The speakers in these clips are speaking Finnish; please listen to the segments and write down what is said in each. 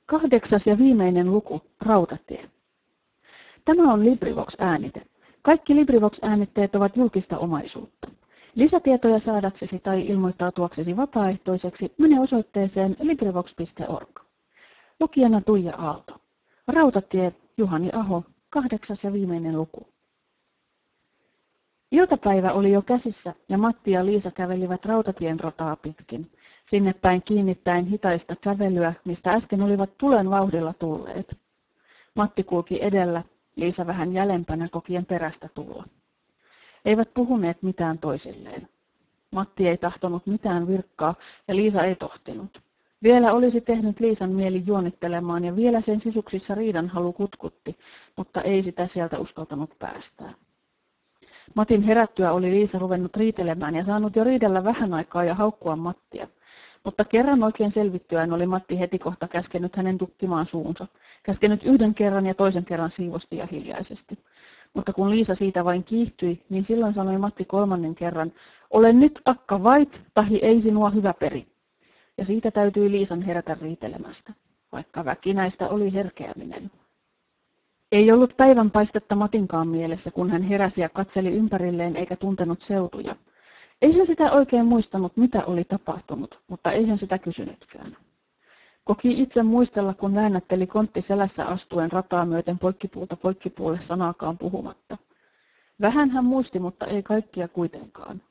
8. ja viimeinen luku, Rautatie. Tämä on LibriVox-äänite. Kaikki LibriVox-äänitteet ovat julkista omaisuutta. Lisätietoja saadaksesi tai ilmoittautuaksesi vapaaehtoiseksi mene osoitteeseen LibriVox.org. Lukijana Tuija Aalto. Rautatie, Juhani Aho, 8. ja viimeinen luku. Iltapäivä oli jo käsissä ja Matti ja Liisa kävelivät rautatien rataa pitkin, sinne päin kiinnittäen hitaista kävelyä, mistä äsken olivat tulen vauhdilla tulleet. Matti kulki edellä, Liisa vähän jäljempänä kokien perästä tulla. Eivät puhuneet mitään toisilleen. Matti ei tahtonut mitään virkkaa ja Liisa ei tohtinut. Vielä olisi tehnyt Liisan mieli juonittelemaan ja vielä sen sisuksissa riidanhalu kutkutti, mutta ei sitä sieltä uskaltanut päästää. Matin herättyä oli Liisa ruvennut riitelemään ja saanut jo riidellä vähän aikaa ja haukkua Mattia. Mutta kerran oikein selvittyään oli Matti heti kohta käskenyt hänen tukkimaan suunsa. Käskenyt yhden kerran ja toisen kerran siivosti ja hiljaisesti. Mutta kun Liisa siitä vain kiihtyi, niin silloin sanoi Matti kolmannen kerran, ole nyt akka vait, tahi ei sinua hyvä peri. Ja siitä täytyi Liisan herätä riitelemästä, vaikka väkinäistä oli herkeäminen. Ei ollut päivänpaistetta Matinkaan mielessä, kun hän heräsi ja katseli ympärilleen eikä tuntenut seutuja. Ei hän sitä oikein muistanut, mitä oli tapahtunut, mutta ei hän sitä kysynytkään. Koki itse muistella, kun väännätteli kontti selässä astuen rataa myöten poikkipuulta poikkipuulle sanaakaan puhumatta. Vähän hän muisti, mutta ei kaikkia kuitenkaan.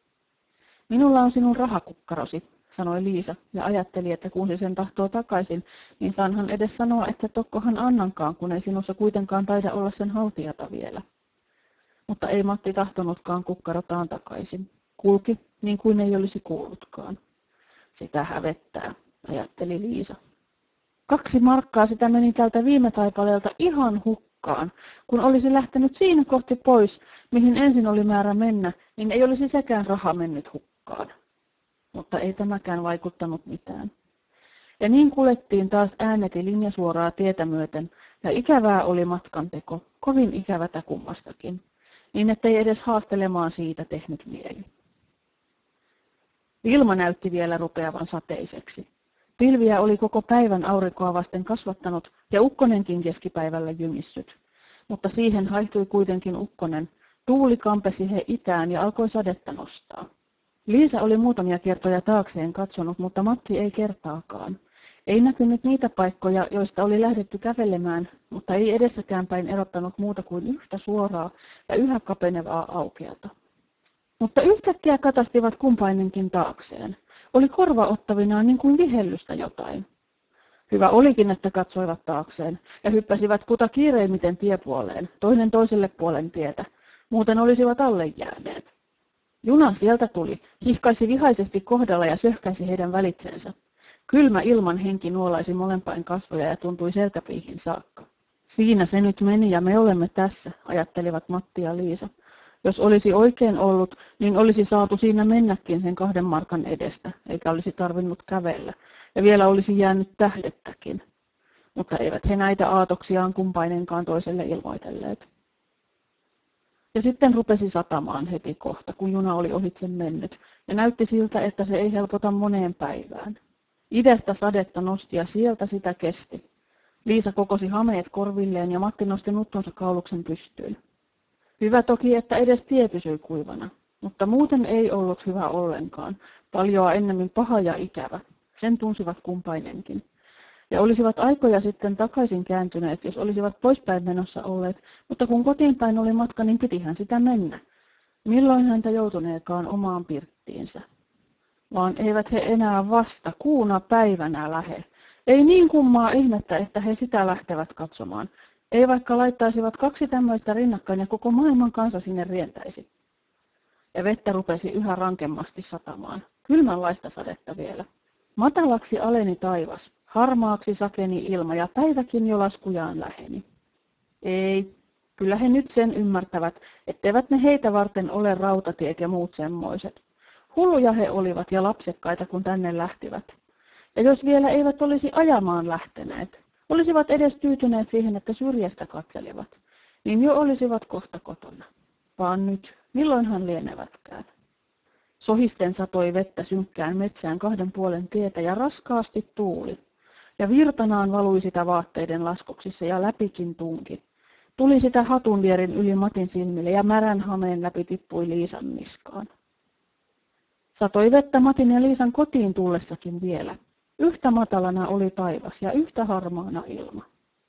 Minulla on sinun rahakukkarosi, sanoi Liisa ja ajatteli, että kun se sen tahtoo takaisin, niin saanhan edes sanoa, että tokkohan annankaan, kun ei sinussa kuitenkaan taida olla sen haltijata vielä. Mutta ei Matti tahtonutkaan kukkarotaan takaisin. Kulki, niin kuin ei olisi kuullutkaan. Sitä hävettää, ajatteli Liisa. 2 markkaa sitä meni tältä viime taipaleelta ihan hukkaan. Kun olisi lähtenyt siinä kohti pois, mihin ensin oli määrä mennä, niin ei olisi sekään raha mennyt hukkaan. Mutta ei tämäkään vaikuttanut mitään. Ja niin kuljettiin taas ääneti linjasuoraa tietä myöten, ja ikävää oli matkanteko, kovin ikävätä kummastakin, niin ettei edes haastelemaan siitä tehnyt mieli. Ilma näytti vielä rupeavan sateiseksi. Pilviä oli koko päivän aurinkoa vasten kasvattanut ja ukkonenkin keskipäivällä jymissyt. Mutta siihen haihtui kuitenkin ukkonen. Tuuli kampesi he itään ja alkoi sadetta nostaa. Liisa oli muutamia kertoja taakseen katsonut, mutta Matti ei kertaakaan. Ei näkynyt niitä paikkoja, joista oli lähdetty kävelemään, mutta ei edessäkään päin erottanut muuta kuin yhtä suoraa ja yhä kapenevaa aukeata. Mutta yhtäkkiä katastivat kumpainenkin taakseen. Oli korva ottavinaan niin kuin vihellystä jotain. Hyvä olikin, että katsoivat taakseen ja hyppäsivät kuta kiireimmiten tiepuoleen, toinen toiselle puolen tietä. Muuten olisivat alle jääneet. Juna sieltä tuli, hihkaisi vihaisesti kohdalla ja söhkäisi heidän välitsensä. Kylmä ilman henki nuolaisi molempain kasvoja ja tuntui selkäpiihin saakka. Siinä se nyt meni ja me olemme tässä, ajattelivat Matti ja Liisa. Jos olisi oikein ollut, niin olisi saatu siinä mennäkin sen 2 markan edestä, eikä olisi tarvinnut kävellä, ja vielä olisi jäänyt tähdettäkin. Mutta eivät he näitä aatoksiaan kumpainenkaan toiselle ilmoitelleet. Ja sitten rupesi satamaan heti kohta, kun juna oli ohitse mennyt, ja näytti siltä, että se ei helpota moneen päivään. Idästä sadetta nosti ja sieltä sitä kesti. Liisa kokosi hameet korvilleen ja Matti nosti nuttunsa kauluksen pystyyn. Hyvä toki, että edes tie pysyi kuivana, mutta muuten ei ollut hyvä ollenkaan. Paljoa ennemmin paha ja ikävä. Sen tunsivat kumpainenkin. Ja olisivat aikoja sitten takaisin kääntyneet, jos olisivat poispäin menossa olleet, mutta kun kotiin päin oli matka, niin pitihän sitä mennä. Milloin häntä joutuneekaan omaan pirttiinsä. Vaan eivät he enää vasta kuuna päivänä lähe. Ei niin kummaa ihmettä, että he sitä lähtevät katsomaan. Ei vaikka laittaisivat 2 tämmöistä rinnakkain ja koko maailman kansa sinne rientäisi. Ja vettä rupesi yhä rankemmasti satamaan. Kylmänlaista sadetta vielä. Matalaksi aleni taivas, harmaaksi sakeni ilma ja päiväkin jo laskujaan läheni. Ei, kyllä he nyt sen ymmärtävät, etteivät ne heitä varten ole rautatiet ja muut semmoiset. Hulluja he olivat ja lapsekkaita, kun tänne lähtivät. Ja jos vielä eivät olisi ajamaan lähteneet, olisivat edes tyytyneet siihen, että syrjästä katselivat, niin jo olisivat kohta kotona. Vaan nyt, milloinhan lienevätkään. Sohisten satoi vettä synkkään metsään 2 puolen tietä ja raskaasti tuuli. Ja virtanaan valui sitä vaatteiden laskuksissa ja läpikin tunki. Tuli sitä hatunvierin yli Matin silmille ja märän hameen läpi tippui Liisan niskaan. Satoi vettä Matin ja Liisan kotiin tullessakin vielä. Yhtä matalana oli taivas ja yhtä harmaana ilma.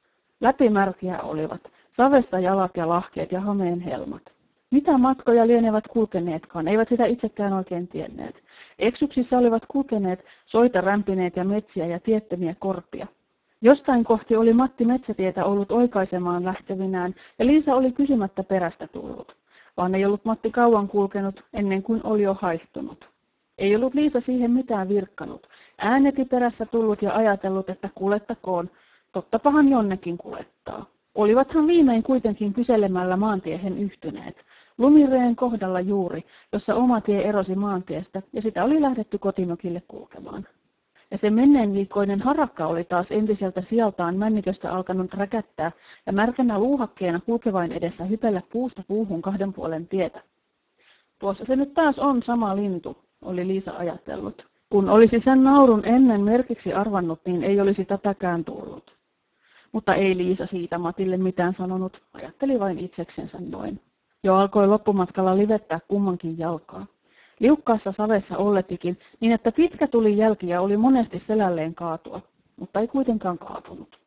Läpimärkiä olivat, savessa jalat ja lahkeet ja hameen helmat. Mitä matkoja lienevät kulkeneetkaan, eivät sitä itsekään oikein tienneet. Eksyksissä olivat kulkeneet, soita rämpineet ja metsiä ja tiettömiä korpia. Jostain kohti oli Matti metsätietä ollut oikaisemaan lähtevinään ja Liisa oli kysymättä perästä tullut. Vaan ei ollut Matti kauan kulkenut ennen kuin oli jo haihtunut. Ei ollut Liisa siihen mitään virkkanut. Ääneti perässä tullut ja ajatellut, että kulettakoon, tottapahan jonnekin kulettaa. Olivathan viimein kuitenkin kyselemällä maantiehen yhtyneet. Lumireen kohdalla juuri, jossa oma tie erosi maantiestä ja sitä oli lähdetty kotimökille kulkemaan. Ja se menneen viikkoinen harakka oli taas entiseltä sijaltaan männiköstä alkanut räkättää ja märkänä luuhakkeena kulkevain edessä hypellä puusta puuhun 2 puolen tietä. Tuossa se nyt taas on sama lintu, oli Liisa ajatellut. Kun olisi sen naurun ennen merkiksi arvannut, niin ei olisi tätäkään tullut. Mutta ei Liisa siitä Matille mitään sanonut, ajatteli vain itseksensä noin. Jo alkoi loppumatkalla livettää kummankin jalkaa. Liukkaassa savessa olletikin, niin että pitkä tuli jälki ja oli monesti selälleen kaatua, mutta ei kuitenkaan kaatunut.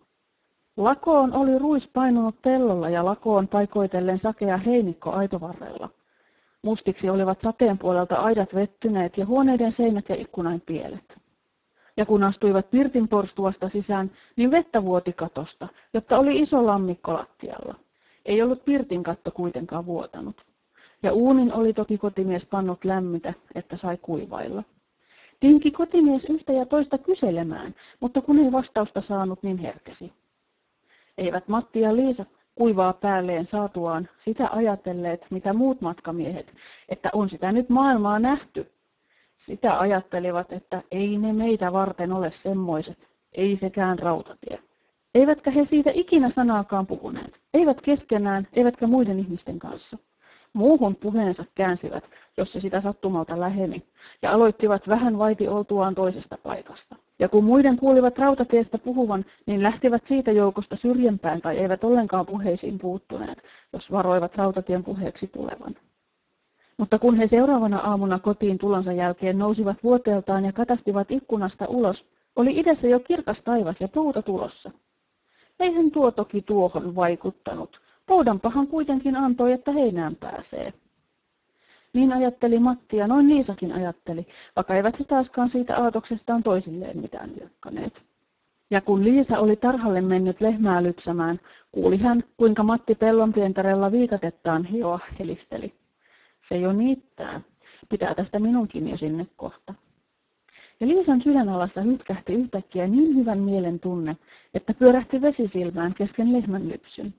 Lakoon oli ruis painunut pellolla ja lakoon paikoitellen sakea heinikko aitovarrella. Mustiksi olivat sateen puolelta aidat vettyneet ja huoneiden seinät ja ikkunain pielet. Ja kun astuivat pirtin porstuasta sisään, niin vettä vuoti katosta, jotta oli iso lammikko lattialla. Ei ollut pirtin katto kuitenkaan vuotanut. Ja uunin oli toki kotimies pannut lämmitä, että sai kuivailla. Tinki kotimies yhtä ja toista kyselemään, mutta kun ei vastausta saanut, niin herkesi. Eivät Matti ja Liisa kuivaa päälleen saatuaan sitä ajatelleet, mitä muut matkamiehet, että on sitä nyt maailmaa nähty. Sitä ajattelivat, että ei ne meitä varten ole semmoiset, ei sekään rautatie. Eivätkä he siitä ikinä sanaakaan puhuneet, eivät keskenään, eivätkä muiden ihmisten kanssa. Muuhun puheensa käänsivät, jos se sitä sattumalta läheni, ja aloittivat vähän vaiti oltuaan toisesta paikasta. Ja kun muiden kuulivat rautatiestä puhuvan, niin lähtivät siitä joukosta syrjempään tai eivät ollenkaan puheisiin puuttuneet, jos varoivat rautatien puheeksi tulevan. Mutta kun he seuraavana aamuna kotiin tulonsa jälkeen nousivat vuoteeltaan ja katastivat ikkunasta ulos, oli idässä jo kirkas taivas ja pouta tulossa. Eihän tuo toki tuohon vaikuttanut. Poudanpahan kuitenkin antoi, että heinään pääsee. Niin ajatteli Matti ja noin Liisakin ajatteli, vaikka eivät he taaskaan siitä aatoksestaan toisilleen mitään virkkaneet. Ja kun Liisa oli tarhalle mennyt lehmää lypsämään, kuuli hän, kuinka Matti pellonpientarella viikatettaan hioa helisteli. Se jo niittää. Pitää tästä minunkin jo sinne kohta. Ja Liisan sydänalassa hytkähti yhtäkkiä niin hyvän mielen tunne, että pyörähti vesi silmään kesken lehmän lypsyn.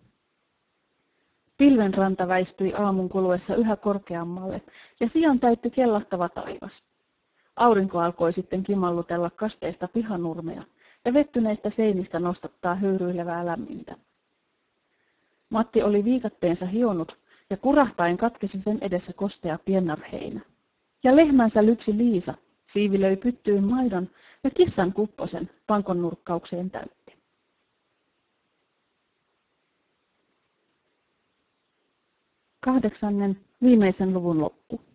Pilvenranta väistyi aamun kuluessa yhä korkeammalle ja sian täytti kellahtava taivas. Aurinko alkoi sitten kimallutella kasteista pihanurmea ja vettyneistä seinistä nostattaa höyryilevää lämmintä. Matti oli viikatteensa hionut ja kurahtaen katkesi sen edessä kostea piennarheinä. Ja lehmänsä lypsi Liisa, siivi löi pyttyyn maidon ja kissan kupposen pankon nurkkaukseen täytti. 8. viimeisen luvun loppu.